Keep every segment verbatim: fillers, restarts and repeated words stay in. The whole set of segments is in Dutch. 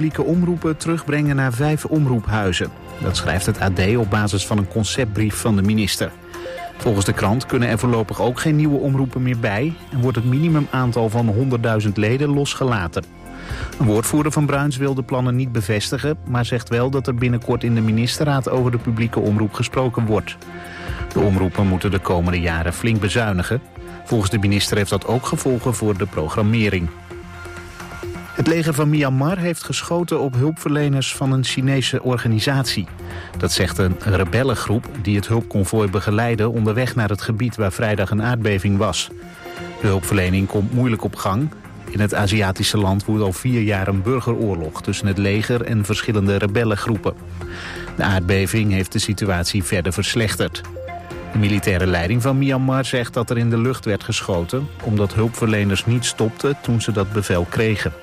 publieke omroepen terugbrengen naar vijf omroephuizen. Dat schrijft het A D op basis van een conceptbrief van de minister. Volgens de krant kunnen er voorlopig ook geen nieuwe omroepen meer bij en wordt het minimumaantal van honderdduizend leden losgelaten. Een woordvoerder van Bruins wil de plannen niet bevestigen, maar zegt wel dat er binnenkort in de ministerraad over de publieke omroep gesproken wordt. De omroepen moeten de komende jaren flink bezuinigen. Volgens de minister heeft dat ook gevolgen voor de programmering. Het leger van Myanmar heeft geschoten op hulpverleners van een Chinese organisatie. Dat zegt een rebellengroep die het hulpconvooi begeleidde onderweg naar het gebied waar vrijdag een aardbeving was. De hulpverlening komt moeilijk op gang. In het Aziatische land woedt al vier jaar een burgeroorlog tussen het leger en verschillende rebellengroepen. De aardbeving heeft de situatie verder verslechterd. De militaire leiding van Myanmar zegt dat er in de lucht werd geschoten, omdat hulpverleners niet stopten toen ze dat bevel kregen.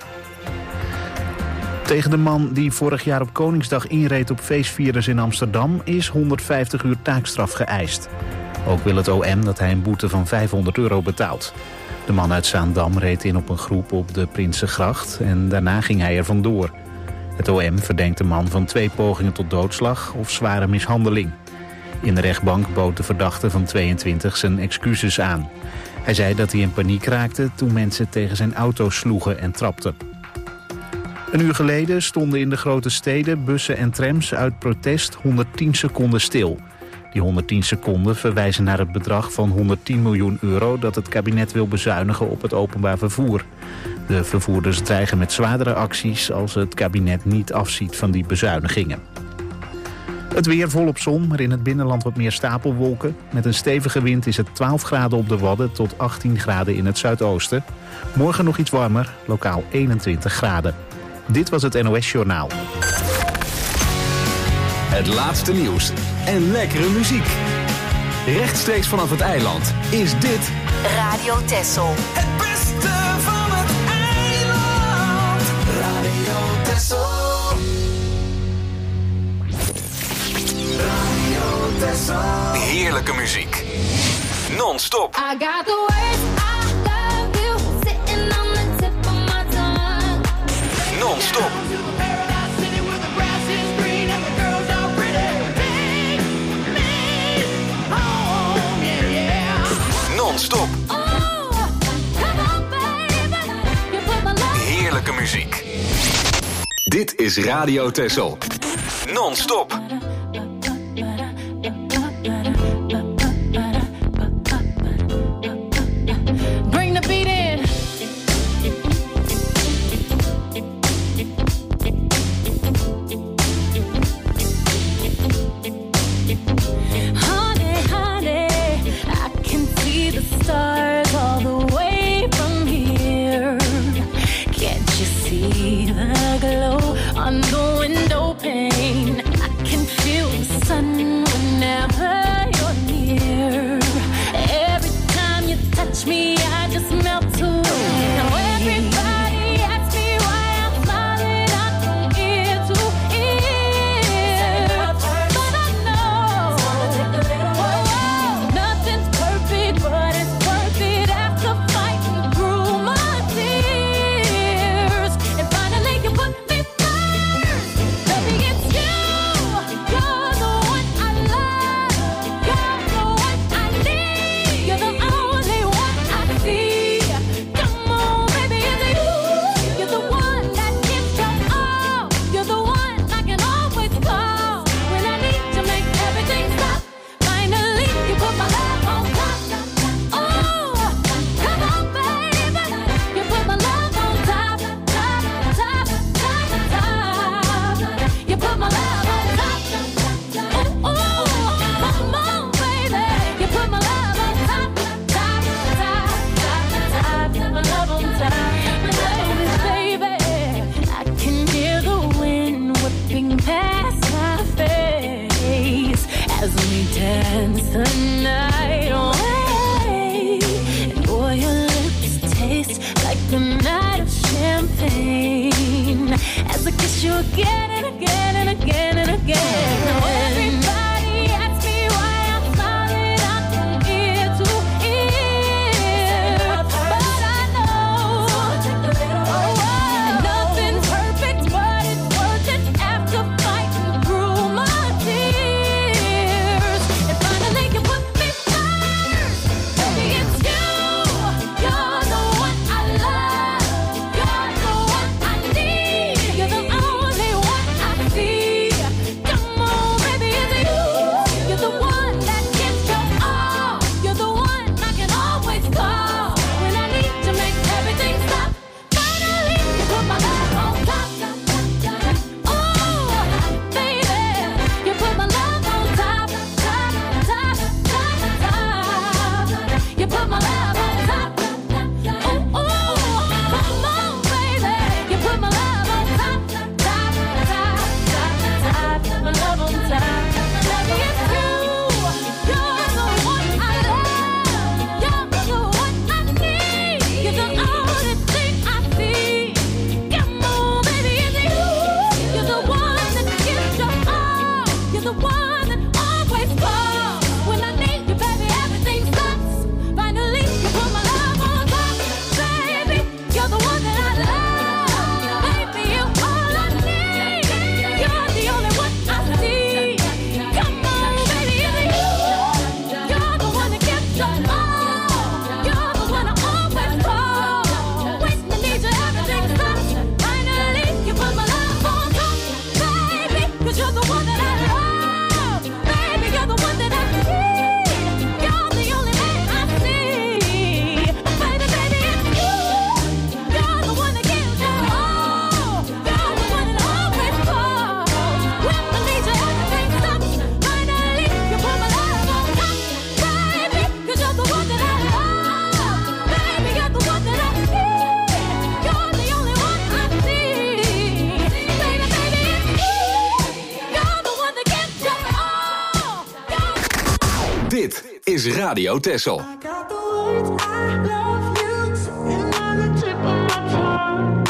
Tegen de man die vorig jaar op Koningsdag inreed op feestvierders in Amsterdam is honderdvijftig uur taakstraf geëist. Ook wil het O M dat hij een boete van vijfhonderd euro betaalt. De man uit Zaandam reed in op een groep op de Prinsengracht en daarna ging hij er vandoor. Het O M verdenkt de man van twee pogingen tot doodslag of zware mishandeling. In de rechtbank bood de verdachte van tweeëntwintig zijn excuses aan. Hij zei dat hij in paniek raakte toen mensen tegen zijn auto sloegen en trapten. Een uur geleden stonden in de grote steden bussen en trams uit protest honderdtien seconden stil. Die honderdtien seconden verwijzen naar het bedrag van honderdtien miljoen euro dat het kabinet wil bezuinigen op het openbaar vervoer. De vervoerders dreigen met zwaardere acties als het kabinet niet afziet van die bezuinigingen. Het weer volop zon, maar in het binnenland wat meer stapelwolken. Met een stevige wind is het twaalf graden op de Wadden tot achttien graden in het zuidoosten. Morgen nog iets warmer, lokaal eenentwintig graden. Dit was het N O S Journaal. Het laatste nieuws en lekkere muziek. Rechtstreeks vanaf het eiland is dit Radio Texel. Het beste van het eiland. Radio Texel. Radio Texel. heerlijke muziek. Non-stop. I got the words I love you sitting on the tip of my tongue. Non-stop. Non-stop. Heerlijke muziek. Dit is Radio Texel. Non-stop. Bring the beat in. Honey, honey, I can see the stars all the way from here. Can't you see the glow on the window pane? I can feel the sun whenever you're near. Every time you touch me, I just melt away. Now everybody asks me why I'm smiling out from ear to ear, but I know oh, nothing's perfect, but it's worth it after fighting through my tears. And finally you put me first. Baby, it's you. You're the one I love. You're the one I need. You're the only one I see. Come on, baby, it's you. You're the one that gives your all. You're the one I can always call when I need to make everything stop. Finally, you put my love on top. Oh, come on, baby. You put my love on top, top, top, top, top. You put my love on top. Oh, oh, come on, baby. You put my love on top, top, top, top, top. My love on top. Baby, I can hear the wind whipping past my face as we dance the night away. And boy, your lips taste like the night of champagne as I kiss you again and again and again and again. Now everybody asks me why I'm smiling out from ear to ear, but I know oh, nothing's perfect, but it's is Radio Texel. I got the words I love you sitting on the tip of my tongue.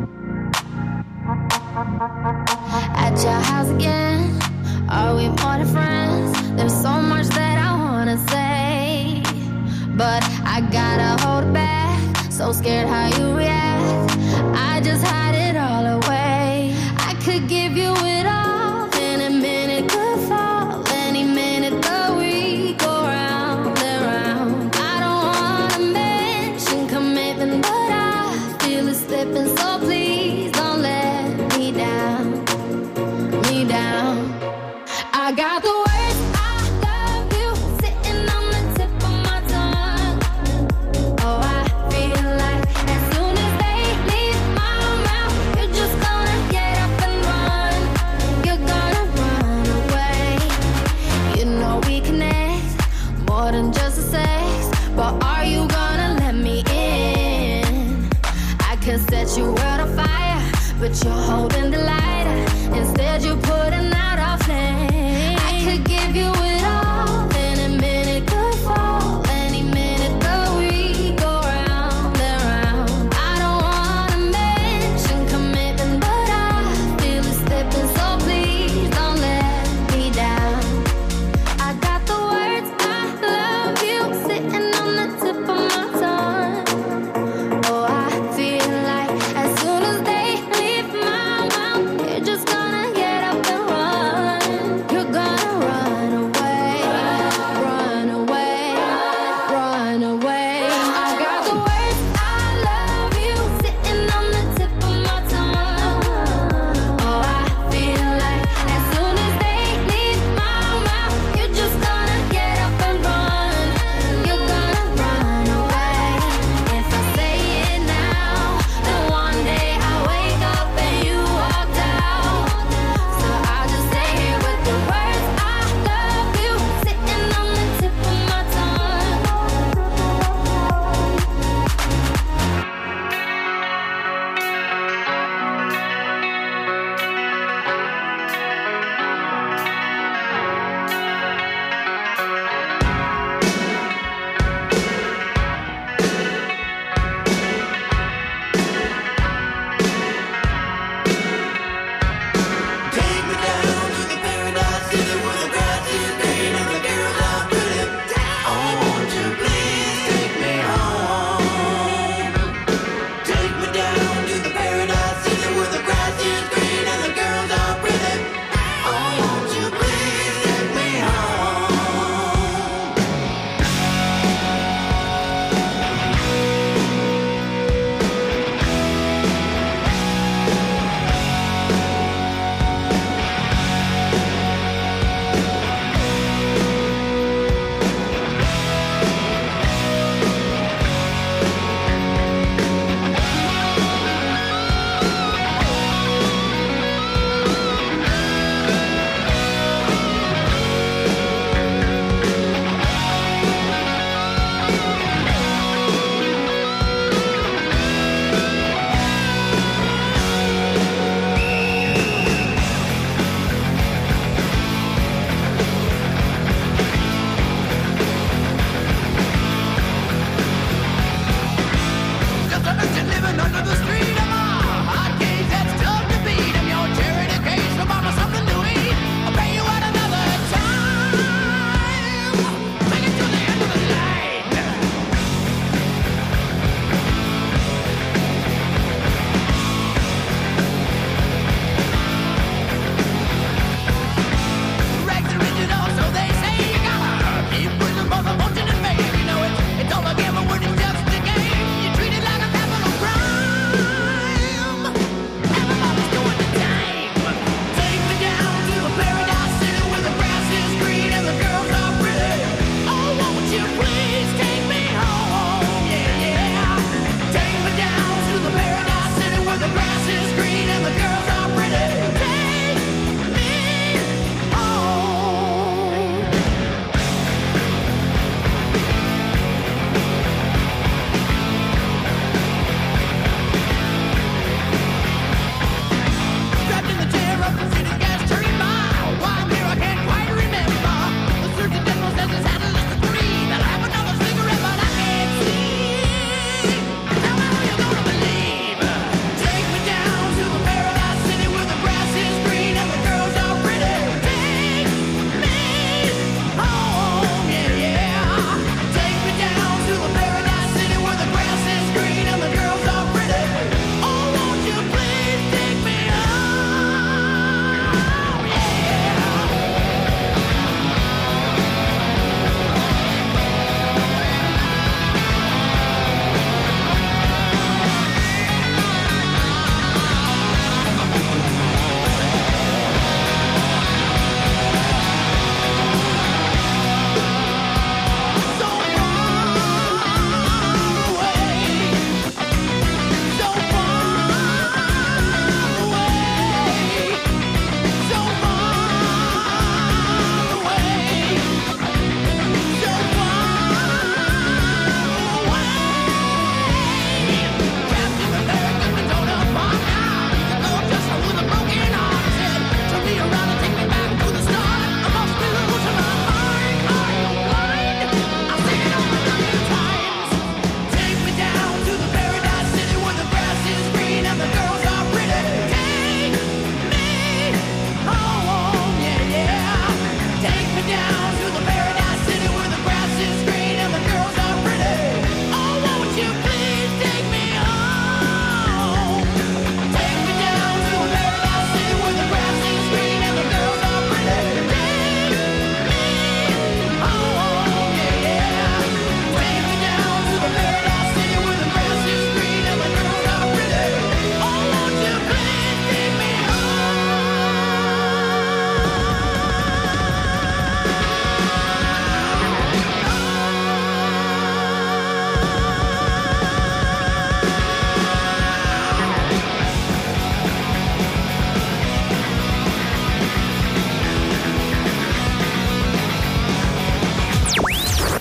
At your house again, are we more than friends? There's so much that I wanna say, but I gotta hold it back. So scared how you react, I just hide it all away. I could give you it all, in a minute could fall, any minute the week go round and round. I don't wanna mention commitment, but I feel it slipping, so please don't let me down, me down. I got the words I love you sitting on the tip of my tongue. Oh, I feel like as soon as they leave my mouth, you're just gonna get up and run. You're gonna run away. You know we connect more than just a sex, but are you gonna let me in? I could set your world on fire, but you're holding the lighter. Instead you're putting out our flame. I could give you it all, in a minute could fall, any minute the week go round and round. I don't wanna mention commitment, but I feel it slipping, so please don't let me down. I got the words I love you sitting on the tip of my tongue. Oh, I feel like as soon as they leave my mouth, you're just gonna get up and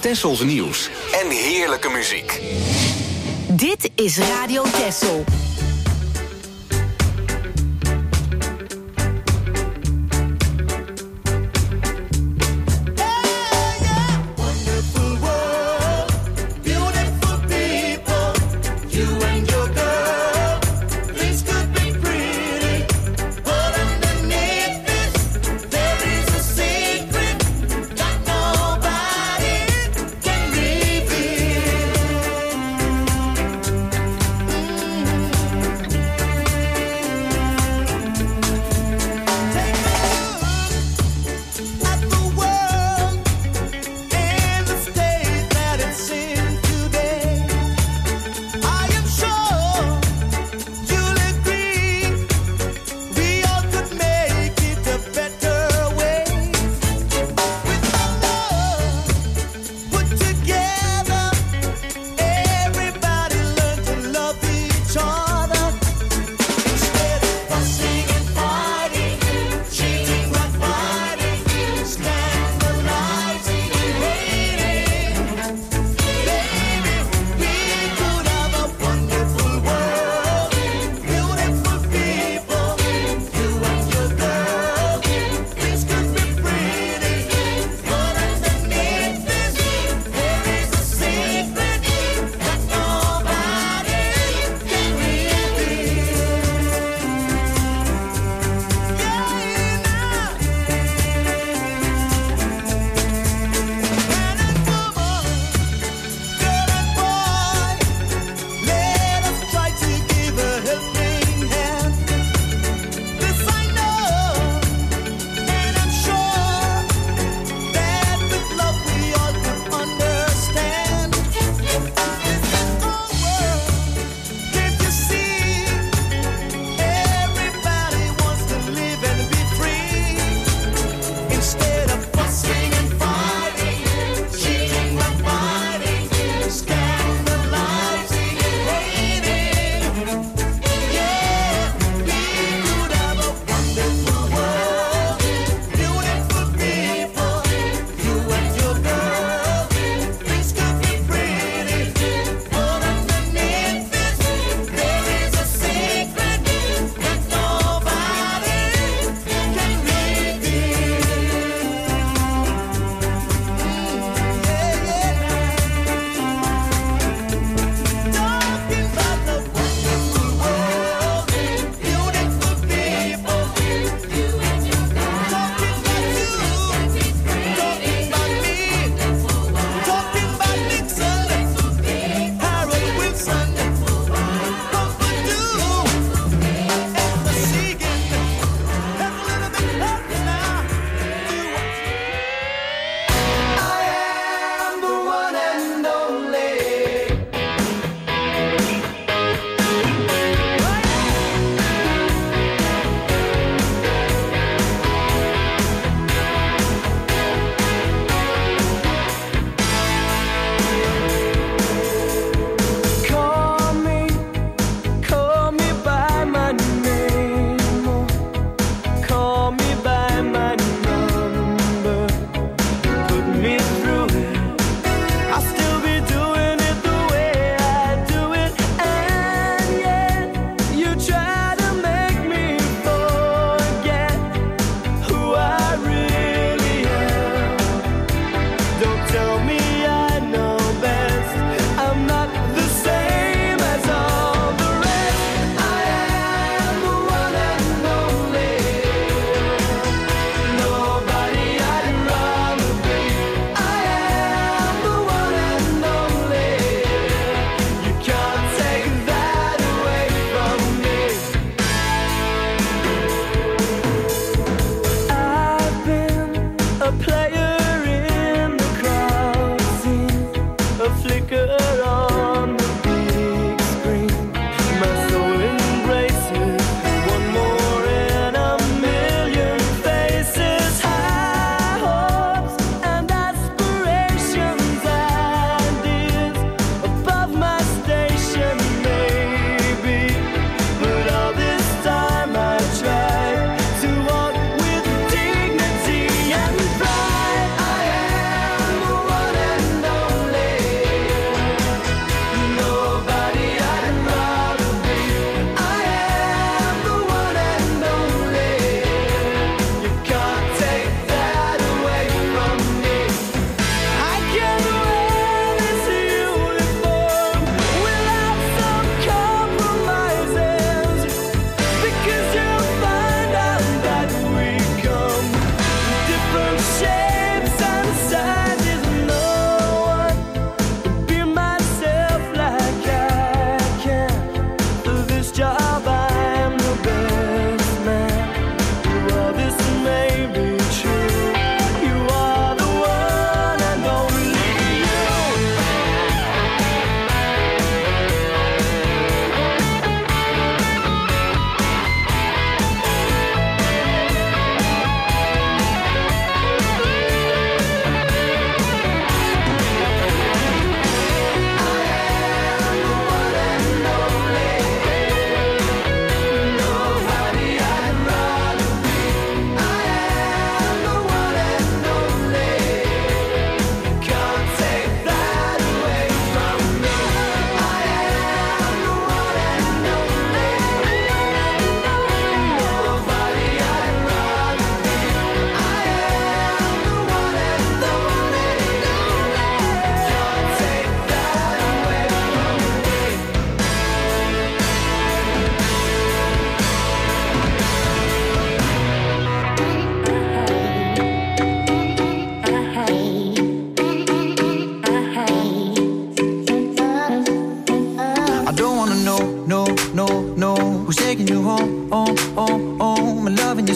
Tessels nieuws en heerlijke muziek. Dit is Radio Tessel. Mm.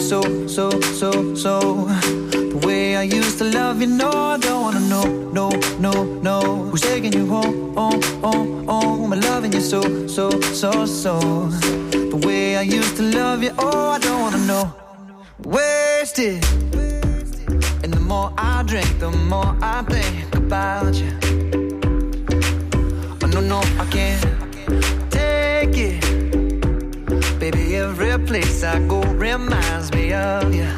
so, so, so, so. The way I used to love you, no, I don't wanna know, no, no, no. Who's taking you home, home, home, home? I'm loving you so, so, so, so. The way I used to love you, oh, I don't wanna know. Wasted. And the more I drink, the more I think about you. Oh, no, no, I can't take it. Baby, every place I go reminds me of you.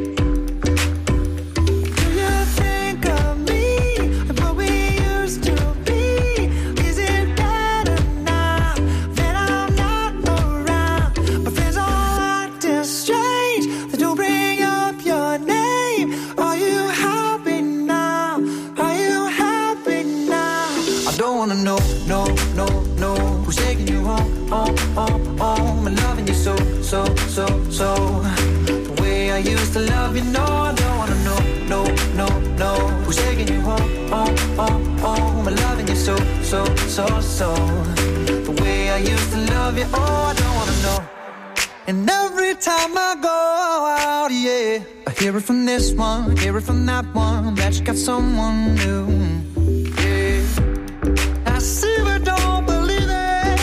Do you think of me and what we used to be? Is it better now that I'm not around? My friends all acting strange. They don't bring up your name. Are you happy now? Are you happy now? I don't wanna know, no, no, no. Who's taking you home, home, home, home? I'm loving you so, so, so, so. The way I used to love you, no, I don't wanna know, no, no, no. Who's taking you home, home, home, home? I'm loving you so, so, so, so. The way I used to love you, oh, I don't wanna know. And every time I go out, yeah, I hear it from this one, hear it from that one, that you got someone new. Yeah, I see but don't believe it.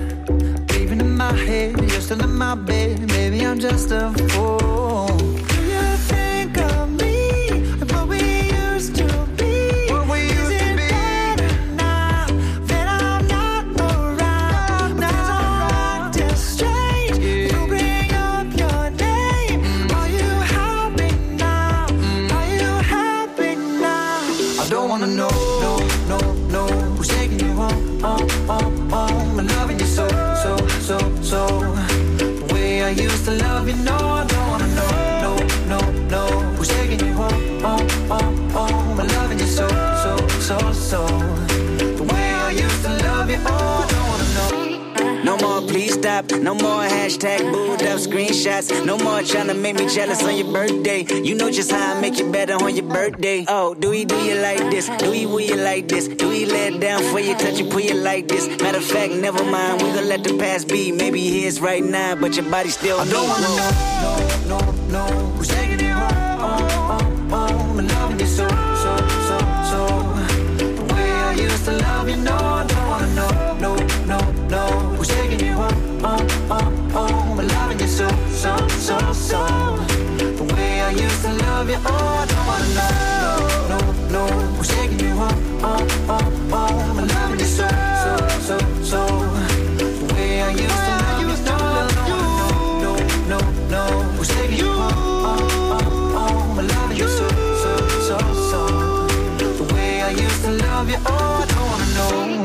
Even in my head, you're still in my bed, maybe I'm just a fool. Do you think of me and what we used to be? What we used to be. Is it better now that I'm not around? My friends are acting strange. They don't bring up your name. Are you happy now? Are you happy now? I don't wanna know, no, no, no. Who's taking you home, home, home, home? I'm loving you so, so, so, so. The way I used to love you, no, I don't wanna know, no, no, no. Who's taking you home, home, home, home? I'm loving you so, so, so, so. The way I used to love you, oh, I don't wanna know. No more, please stop. No more hashtag booed up screenshots. No more trying to make me jealous on your birthday. You know just how I make you better on your birthday. Oh, do we do you like this? Do we will you like this? Do we let down for you, touch you, pull you like this? Matter of fact, never mind. We gonna let the past be. Maybe here's right now, but your body still. I don't wanna know, no, no, no. Who's taking you home, home, home, home? I'm loving you so, so, so, so. The way I used to love you, no, I don't wanna know, no, no, no. Who's taking you home, home, home, home? I'm loving you so, so, so, so. The way I used to love you, oh, I don't wanna know, no, no, no. Who's taking you home, home, home, home? I'm loving you so, so, so, so. The way I used to love you, no, I don't wanna know, no, no, no. Who's taking you home, home, home, home? I'm loving you so, so, so, so. The way I used to love you, oh, I don't wanna know.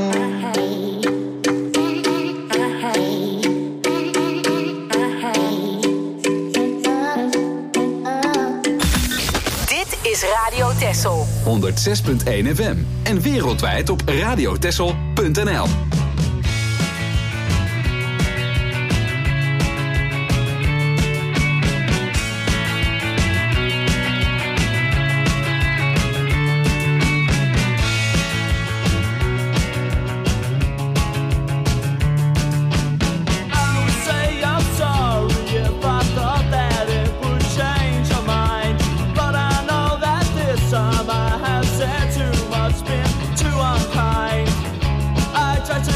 Is Radio Texel. honderdzes punt één F M en wereldwijd op radiotexel punt n l. Time I have said too much, been too unkind. I tried to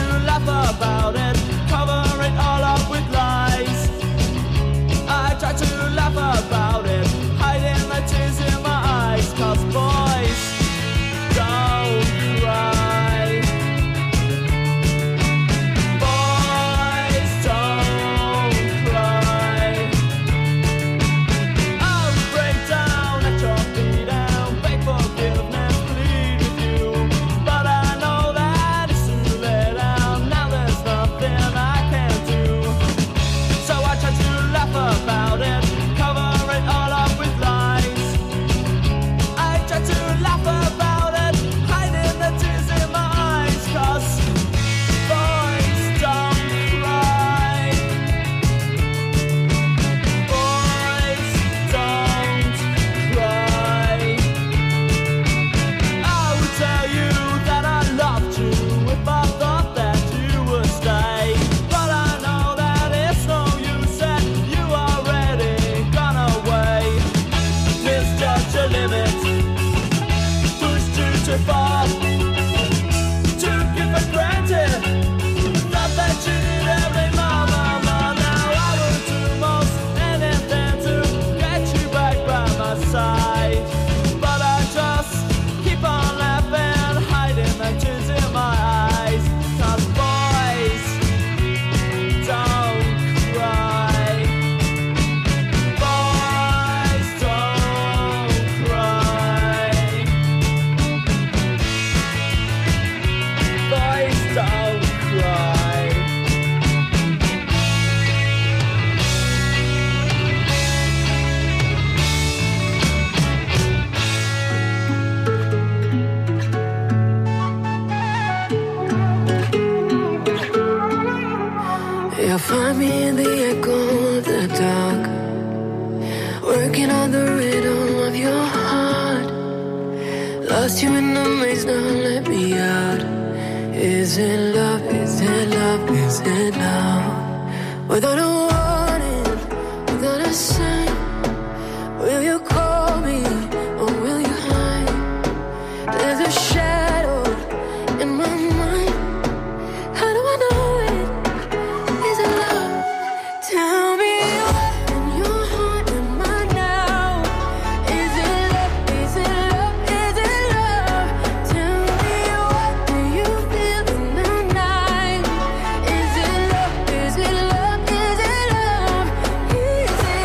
find me in the echo of the dark, working on the rhythm of your heart. Lost you in the maze, now let me out. Is it love, is it love, is it love? Without a warning, without a sign, will you call me or will you hide? There's a shadow in my mind. How do I know it? Is it love? Tell me what in your heart am I now? Is it love? Is it love? Is it love? Tell me what do you feel in the night? Is it love? Is it love? Is it love? Is it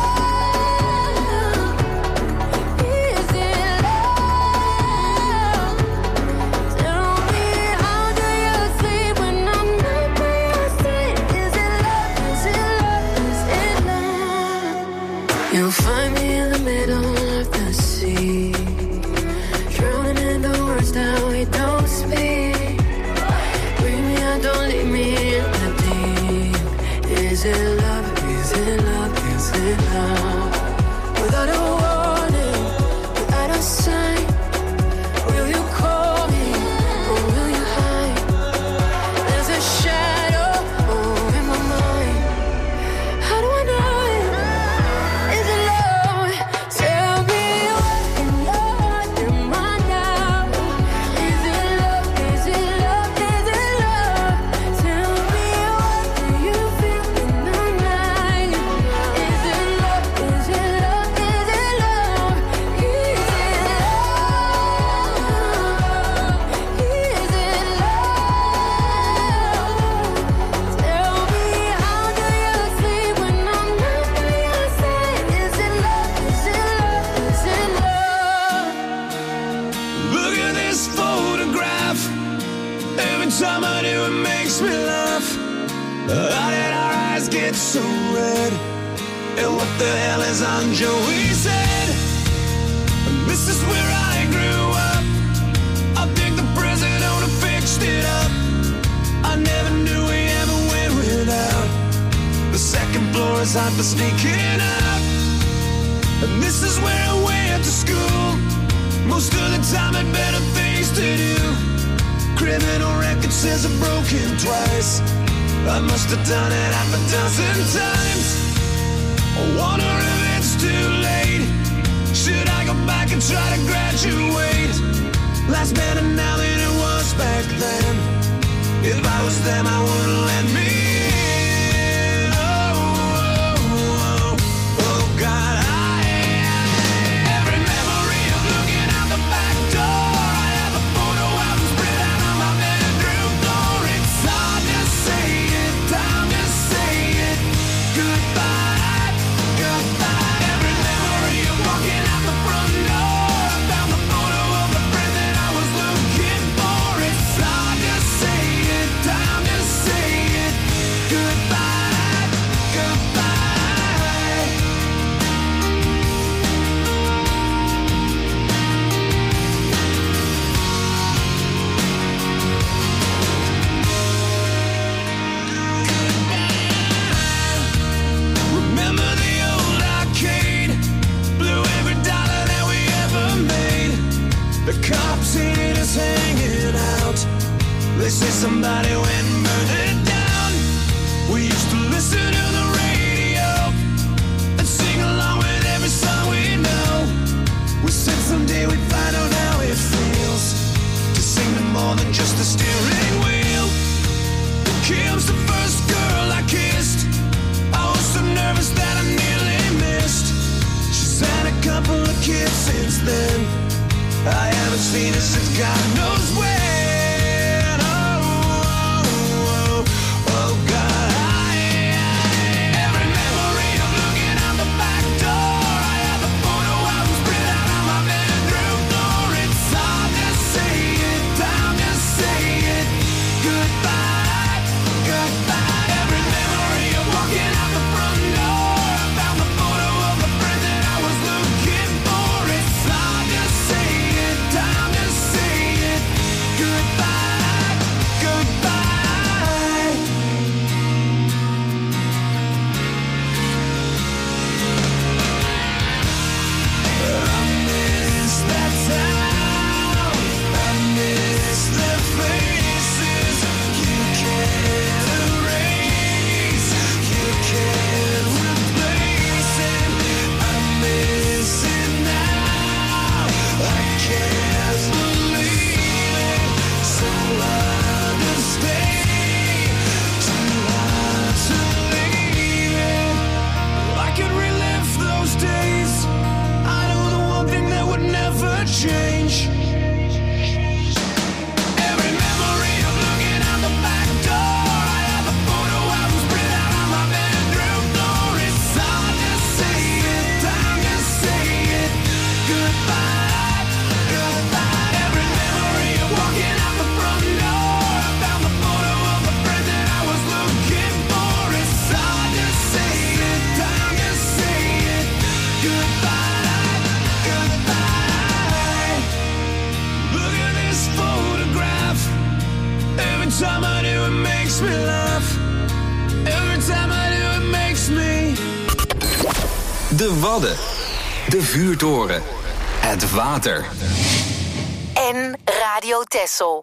love? Is it love? Tell me how do you sleep when I'm not by your side? Is it love? Is it love? Is it love? You'll find me in the middle of the sea, drowning in the words that we don't speak. Bring me out, don't leave me in the deep. Is it love? Is it love? Is it love? Without a warning, without a sign, will you call me or will you hide? There's a shadow oh, in my mind. How do I know it? Is it love? Tell me what in your heart am I now? Is it love? Is it love? Is it love? Tell me what do you feel in the night? Is it love? Is it love? Is it love? Is it love? Is it love? Tell me how do you sleep when I'm not by your side? Is it love? Is it love? Is it love? Look at this photograph. Every time I do, it makes me laugh. How did our eyes get so red? And what the hell is on Joey's head? This is where I grew up. I think the president owner fixed it up. I never knew we ever went without. The second floor is hot for sneaking up. And this is where I went to school. Most of the time had better things to do. Criminal record says I've broken twice. I must have done it half a dozen times. I wonder if it's too late. Should I go back and try to graduate? Life's better now than it was back then. If I was them, I wouldn't let me in. Oh, oh, oh, oh, God, I every memory of looking out the back door. I have a photo album spread out on my bedroom floor. It's hard to say it, time to say it. Goodbye, goodbye. Every memory of walking out the front door. I found the photo of the friend that I was looking for. It's hard to say it, time to say it. Goodbye, goodbye. Remember the old arcade? Blew every dollar that we ever made. The cops seen us hanging out. They say somebody went and burned it down. We used to listen to the radio and sing along with every song we know. We said someday we'd find out how it feels to sing to more than just the steering wheel. Kim's the first girl I kissed. I was so nervous that I nearly missed. She's had a couple of kids since then. I haven't seen her since God knows when. Oh, oh, oh, oh, God, I, every memory of looking out the back door. I have a photo album spread out on my bedroom floor. It's hard to say it, time to say it. Goodbye, goodbye. Every memory of walking out the front door. I found the photo of the friend that I was looking for. It's hard to say it, time to say it. Goodbye. change. Every memory of looking out the back door. I have a photo album spread out on my bedroom floor. It's hard to say it, time to say it. Goodbye, goodbye. Every memory of walking out the front door. I found the photo of the friend that I was looking for. It's hard to say it, time to say it. Goodbye, goodbye. Look at this photograph. Every time I do it makes me laugh. Every time I do it makes me. De Wadden. De vuurtoren. Het water. En Radio Texel.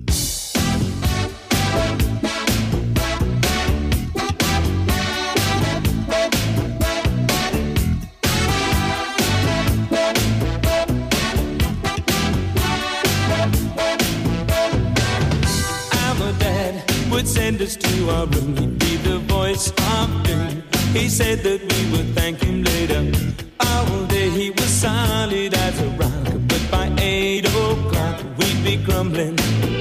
Our dad would send us to our room. He'd be the voice of doom. He said that we would thank him later. All day he was solid as a rock, but by eight o'clock we'd be grumbling.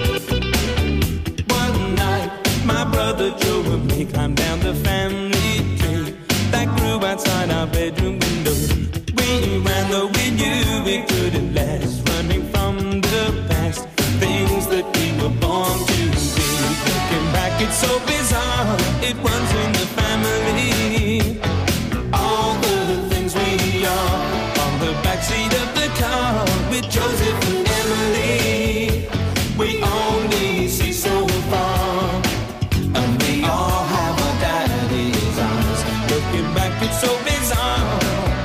One night, my brother Joe and me climbed down the family tree that grew outside our bedroom window. We ran though we knew we couldn't last, running from the past, things that we were born to be. Looking back, it's so bizarre, it runs in the family. All the things we are on the backseat of the car with Joseph and Emily. We only see so far, and we all have our daddy's eyes. Looking back, it's so bizarre.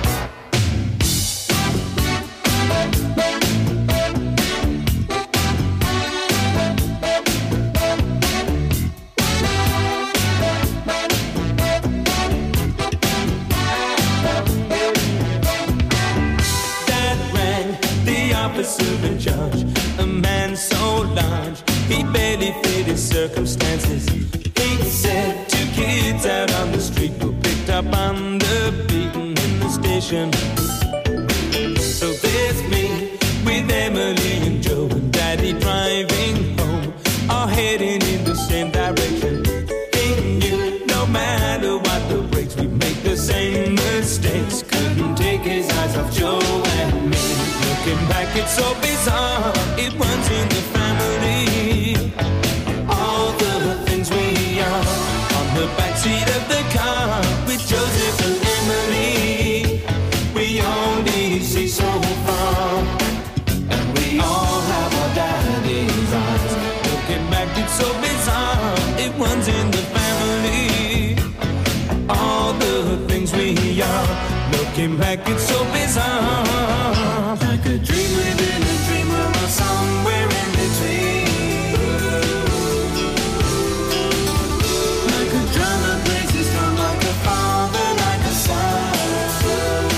Officer in charge, a man so large, he barely fit his circumstances. He said two kids out on the street were picked up on the beaten in the station. So there's me with Emily and Joe and Daddy driving home, all heading in the same direction. He knew no matter what the brakes, we make the same mistakes. Couldn't take his eyes off Joe and me. Looking back, it's so bizarre, it runs in the family. All the things we are on the backseat of the car with Joseph and Emily. We only see so far, and we all have our daddy's eyes. Looking back, it's so bizarre, it runs in the family. All the things we are, looking back, it's so bizarre. Like a dream within a dream, we're somewhere in between. Like a drum that plays its drum, like a father, like a son.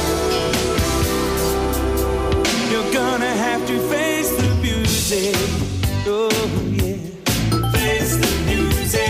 You're gonna have to face the music. Oh yeah, face the music.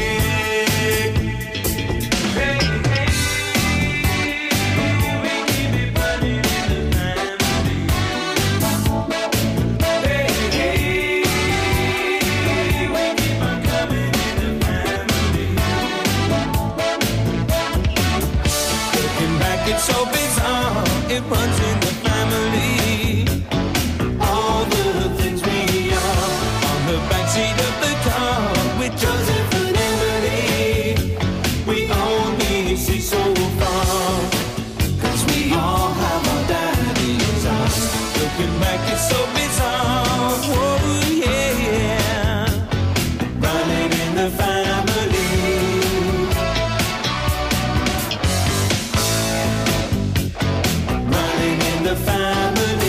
So bizarre, it runs in the family. All the things we are on the backseat of the car with Joseph and Emily. We only see so far, cause we all have our daddy's eyes. Looking back, it's so bizarre. Whoa, yeah. Running in the family. The family.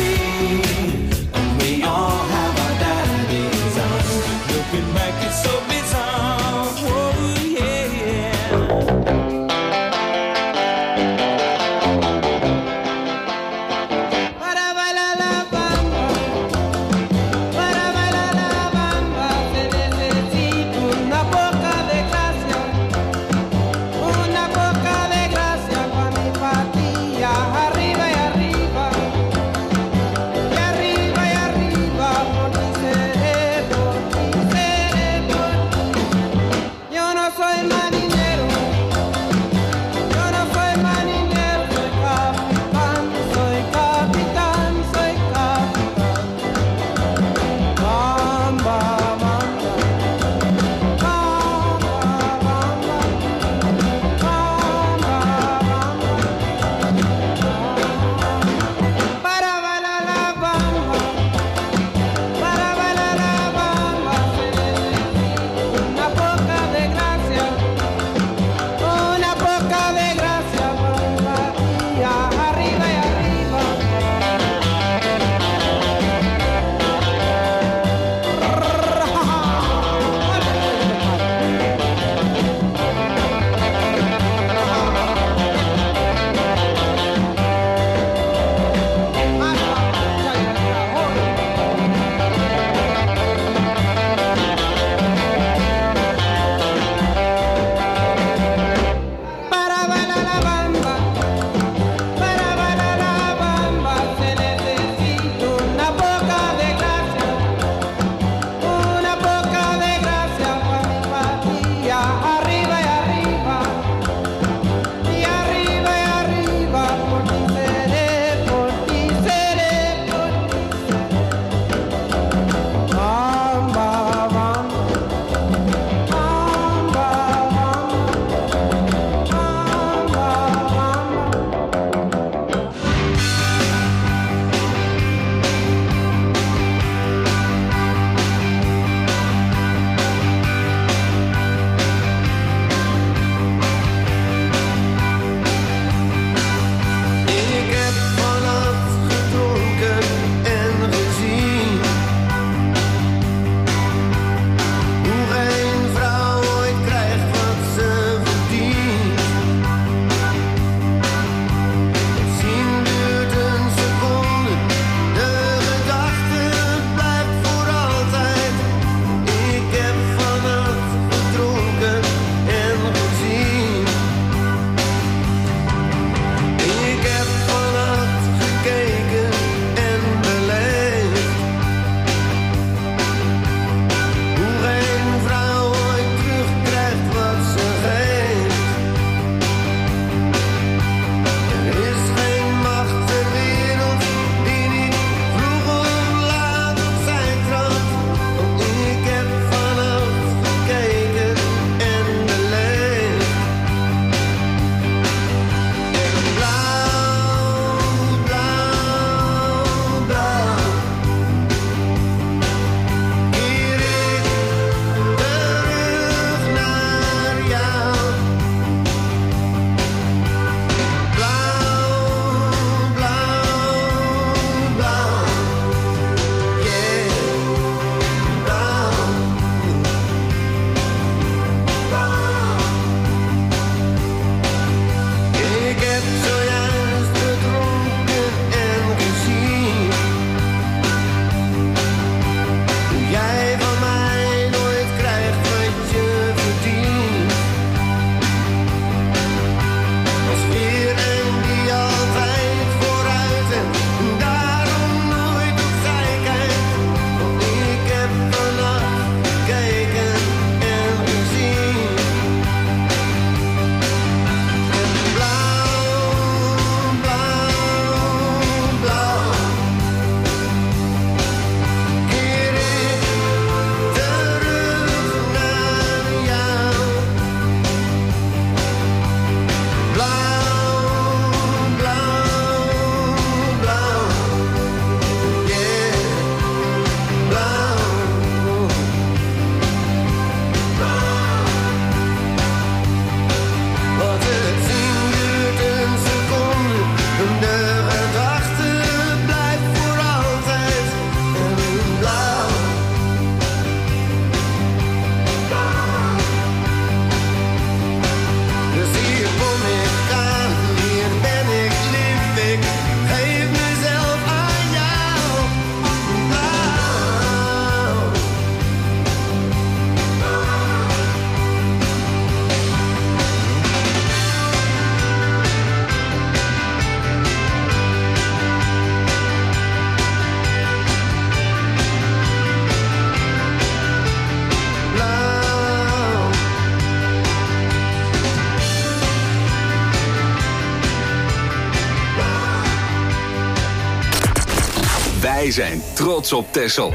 Wij zijn trots op Texel.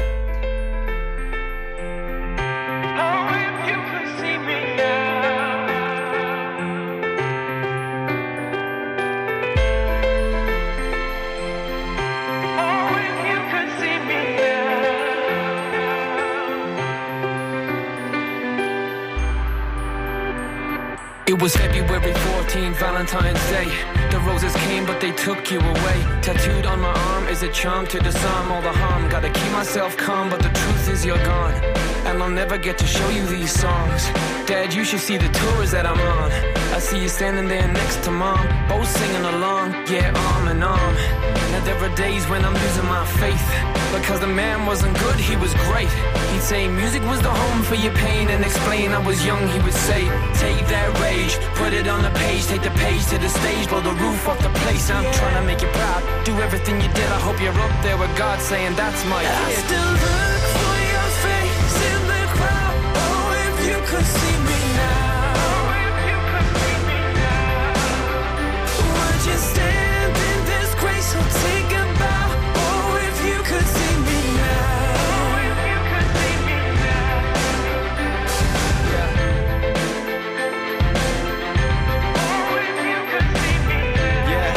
It was February fourteenth, Valentine's Day. The roses came, but they took you away. Tattooed on my arm is a charm to disarm all the harm. Gotta keep myself calm, but the truth is you're gone. And I'll never get to show you these songs. Dad, you should see the tours that I'm on. I see you standing there next to Mom, both singing along, yeah, arm in arm. Now there are days when I'm losing my faith, because the man wasn't good, he was great. He'd say music was the home for your pain, and explain I was young, he would say, take that rage, put it on the page, take the page to the stage, blow the roof off the place. I'm trying to make you proud, do everything you did. I hope you're up there with God saying that's my kid. I still look for your face in the crowd. Oh, if you could see me now. Oh, if you could see me now. Would you stand in this grace or take a bow? Oh, if you could see me now. Oh, if you could see me now. Yeah. Oh, if you could see me now. Yeah.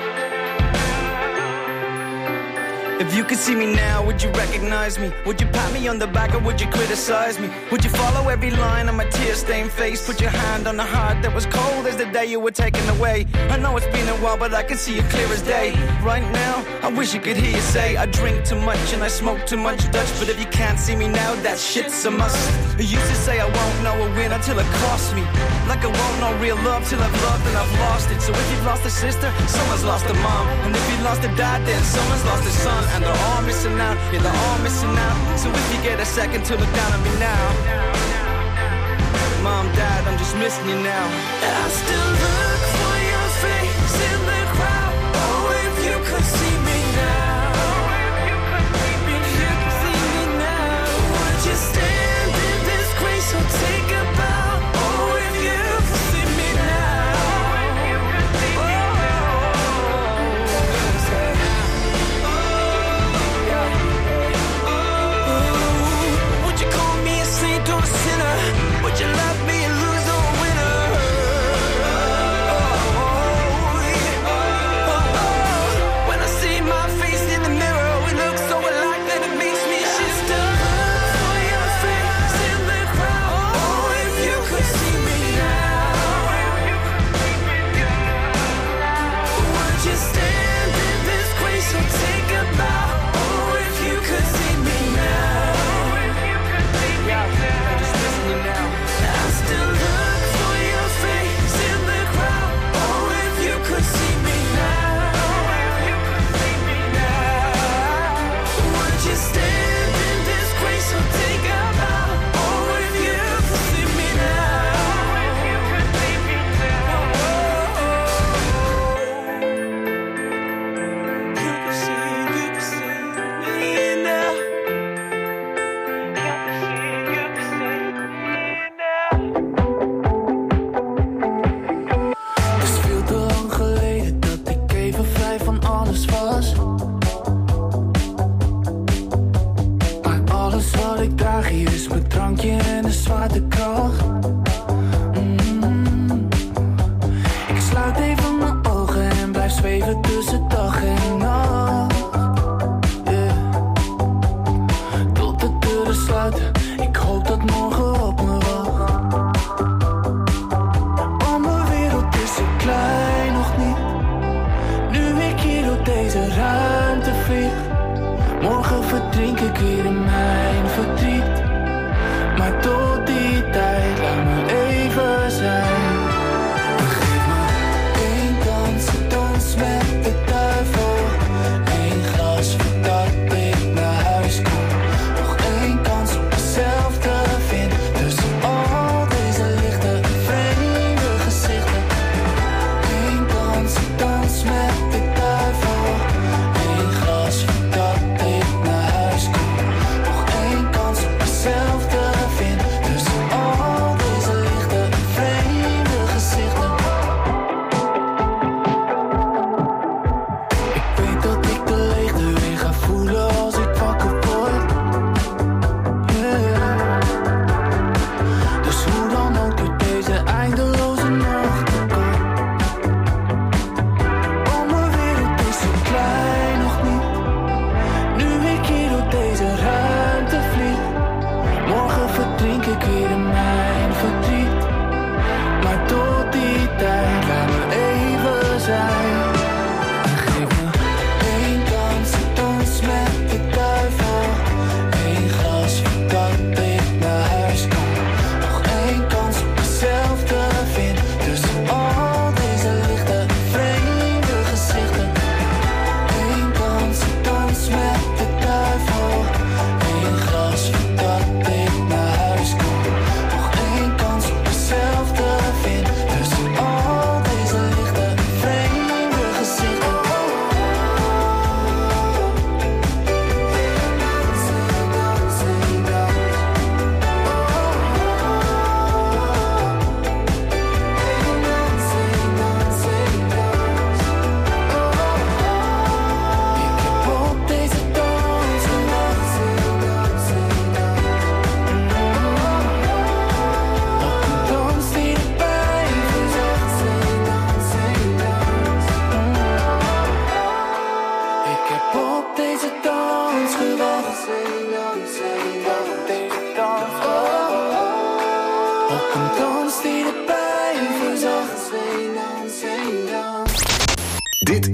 If you could see me now, would you recognize me? Would you pat me on the back or would you criticize me? Would you follow every line on my tear-stained face? Put your hand on the heart that was cold as the day you were taken away. I know it's been a while, but I can see it clear as day. Right now, I wish you could hear you say I drink too much and I smoke too much Dutch. But if you can't see me now, that shit's a must. You used to say I won't know a winner till it costs me. Like I won't know real love till I've loved and I've lost it. So if you've lost a sister, someone's lost a mom. And if you lost a dad, then someone's lost a son. And they're all missing out, yeah, they're all missing out. So if you get a second to look down on me now, Mom, Dad, I'm just missing you now. I still look for your face in the crowd. Oh, if you could see me now. Oh, if you could see me, if you could see me now. Would you stand in this grace or take a bow? Oh, if you could see me now. Oh, if you could see me now. Would you call me a saint or a sinner? Would you love me and lose or a winner? Oh, yeah. Oh, oh. When I see my face in the mirror, we look so alike that it makes me shit. Still look for your face in the crowd. Oh, if you could see me now. Would you stand in this grace or take a bow? Oh, if you could see me now. I'm just missing you now. I still look for your face in the crowd. Oh, if you could see me now. Oh, if you could see me now. Would you stand in this grace or take a bow? Oh, if you could see me now. Oh, if you could see me now. You could see, you could see me now. You could see, you could see me now. Het is veel te lang geleden dat ik even vrij van alles was. Maar alles wat ik draag hier is mijn drankje en de zwaartekracht. Mm. Ik sluit even mijn ogen en blijf zweven tussen dag en nacht. Yeah. Tot de deuren sluiten, ik hoop dat morgen op me wacht. Oh, mijn wereld is zo klein nog niet. Nu ik hier door deze ruimte vlieg. Morgen verdrink ik weer in mijn verdriet. Maar tot die tijd laat me even zijn. En geef me één kans, dans met de duivel. Eén glas voordat ik naar huis kom. Nog één kans om mezelf te vinden. Tussen al deze lichte en vreemde gezichten. Eén kans, dans met de duivel. Eén glas voordat ik naar huis kom. Nog één kans om mezelf te vinden.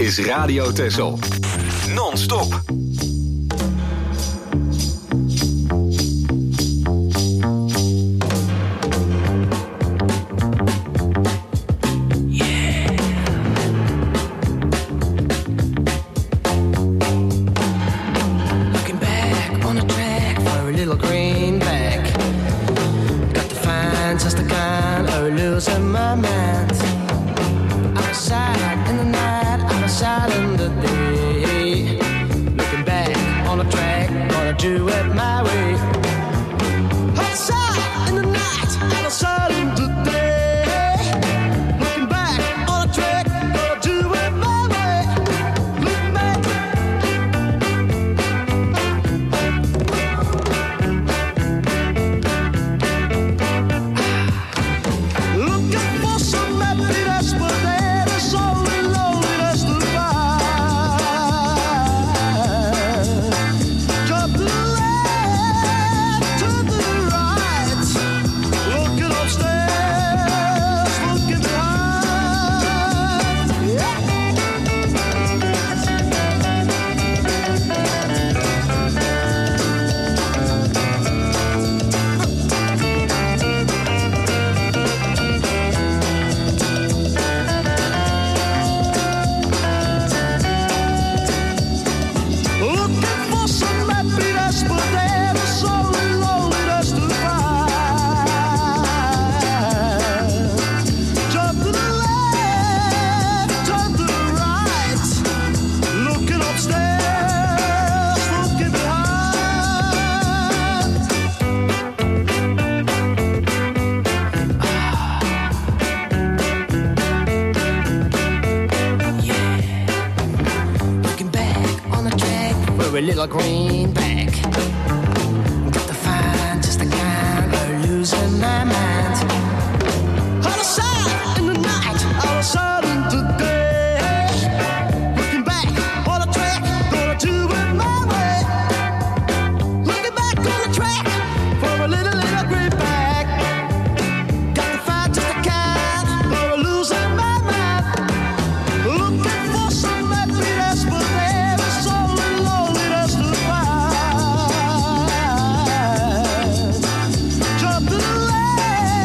is Radio Texel. Non-stop. A little greenback. Got to find just the kind of losing my mind. Out of sight in the night, out of sight in the day. Looking back on the track, gonna do it my way. Looking back on the track for a little, little greenback. Got to find just the kind of losing my mind. Looking for some happiness, but there is so lonely. Jump to the left.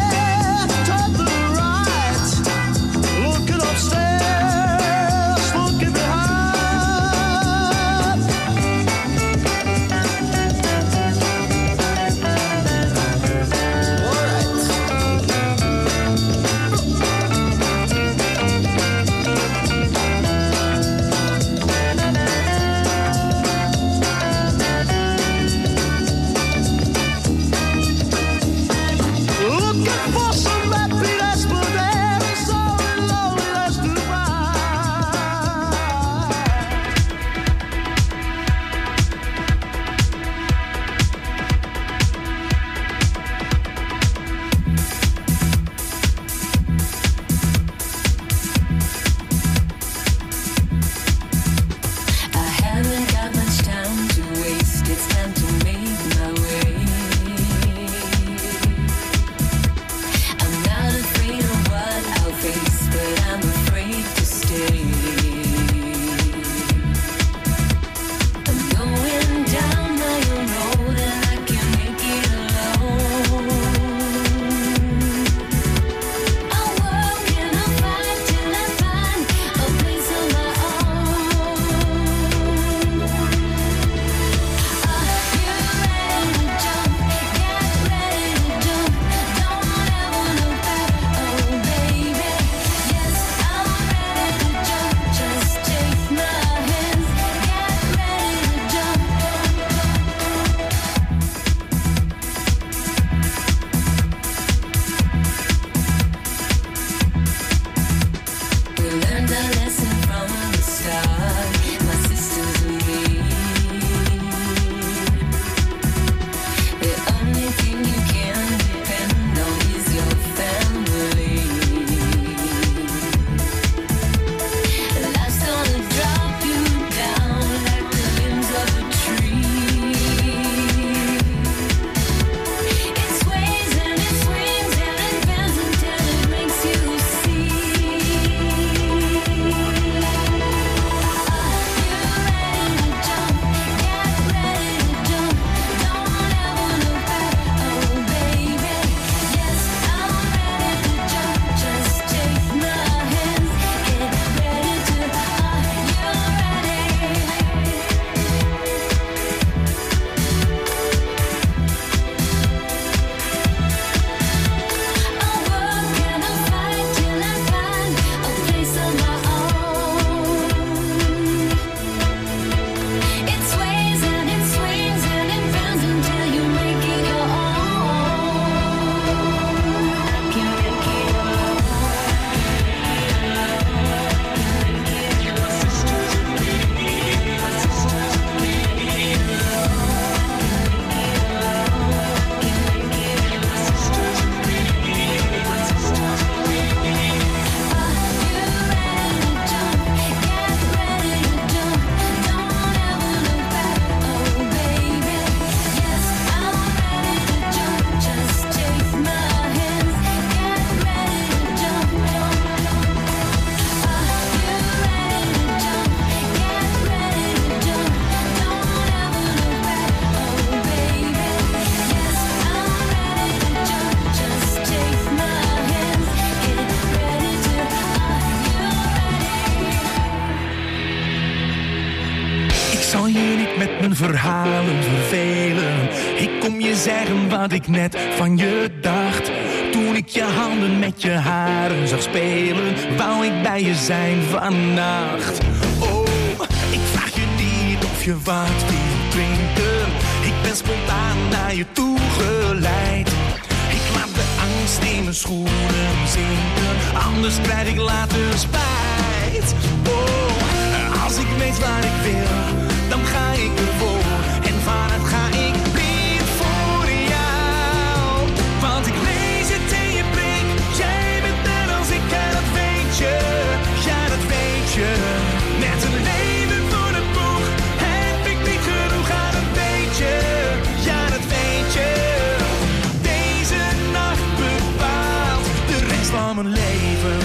zal je niet met mijn verhalen vervelen. Ik kom je zeggen wat ik net van je dacht. Toen ik je handen met je haren zag spelen, wou ik bij je zijn vannacht. Oh, ik vraag je niet of je wat wil drinken. Ik ben spontaan naar je toe geleid. Ik laat de angst in mijn schoenen zinken, anders krijg ik later spijt. Oh, als ik weet waar ik wil, dan ga ik ervoor. En vanuit ga ik blind voor jou. Want ik lees het in je blik, jij bent net als ik en dat weet je. Ja, dat weet je. Met een leven voor de boeg heb ik niet genoeg, ja, dat weet je. Ja, dat weet je. Deze nacht bepaalt de rest van mijn leven.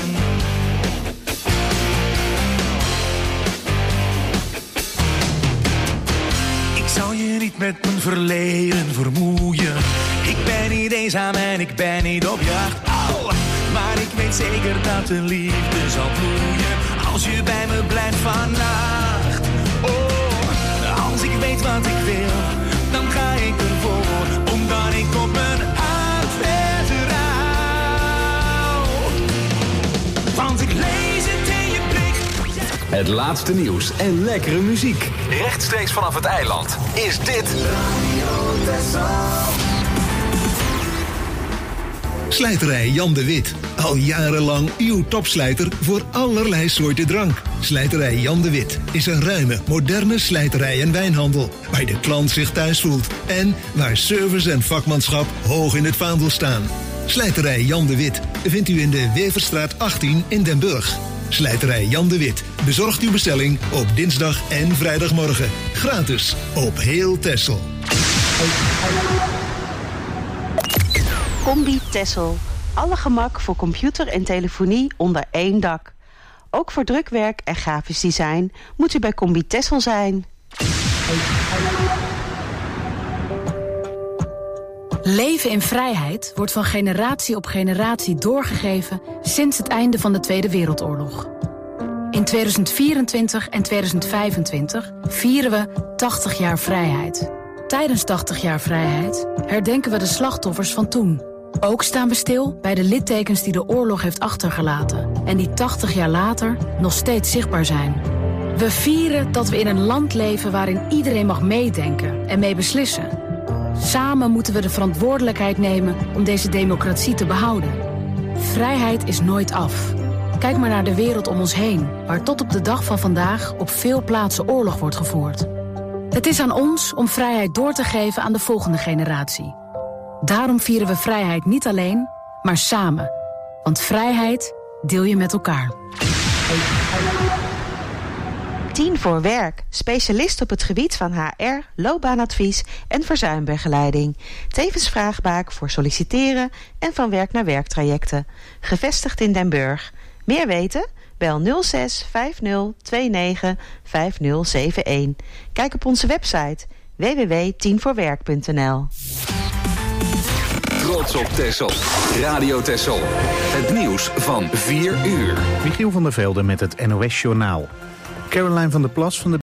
Ik zal je niet met mijn verleden vermoeien. Ik ben niet eenzaam en ik ben niet op jacht. Oh, maar ik weet zeker dat de liefde zal bloeien als je bij me blijft vannacht. Oh, als ik weet wat ik wil, dan ga ik ervoor, omdat ik op mijn hart vertrouw. Want ik lees het in je blik. Het laatste nieuws en lekkere muziek. Rechtstreeks vanaf het eiland is dit Radio Texel. Slijterij Jan de Wit. Al jarenlang uw topslijter voor allerlei soorten drank. Slijterij Jan de Wit is een ruime, moderne slijterij en wijnhandel, waar de klant zich thuis voelt en waar service en vakmanschap hoog in het vaandel staan. Slijterij Jan de Wit vindt u in de Weverstraat achttien in Den Burg. Slijterij Jan de Wit bezorgt uw bestelling op dinsdag en vrijdagmorgen. Gratis op heel Texel. Combi Texel. Alle gemak voor computer en telefonie onder één dak. Ook voor drukwerk en grafisch design moet u bij Combi Texel zijn. Leven in vrijheid wordt van generatie op generatie doorgegeven sinds het einde van de Tweede Wereldoorlog. In tweeduizend vierentwintig en tweeduizend vijfentwintig vieren we tachtig jaar vrijheid. Tijdens tachtig jaar vrijheid herdenken we de slachtoffers van toen. Ook staan we stil bij de littekens die de oorlog heeft achtergelaten en die tachtig jaar later nog steeds zichtbaar zijn. We vieren dat we in een land leven waarin iedereen mag meedenken en mee beslissen. Samen moeten we de verantwoordelijkheid nemen om deze democratie te behouden. Vrijheid is nooit af. Kijk maar naar de wereld om ons heen, waar tot op de dag van vandaag op veel plaatsen oorlog wordt gevoerd. Het is aan ons om vrijheid door te geven aan de volgende generatie. Daarom vieren we vrijheid niet alleen, maar samen. Want vrijheid deel je met elkaar. tien voor werk. Specialist op het gebied van H R, loopbaanadvies en verzuimbegeleiding. Tevens vraagbaak voor solliciteren en van werk naar werktrajecten. Gevestigd in Den Burg. Meer weten? Bel nul zes vijf nul twee negen vijf nul zeven een. Kijk op onze website w w w punt tien voor werk punt n l. Trots op Texel. Radio Texel. Het nieuws van vier uur. Michiel van der Velde met het N O S Journaal. Caroline van der Plas van de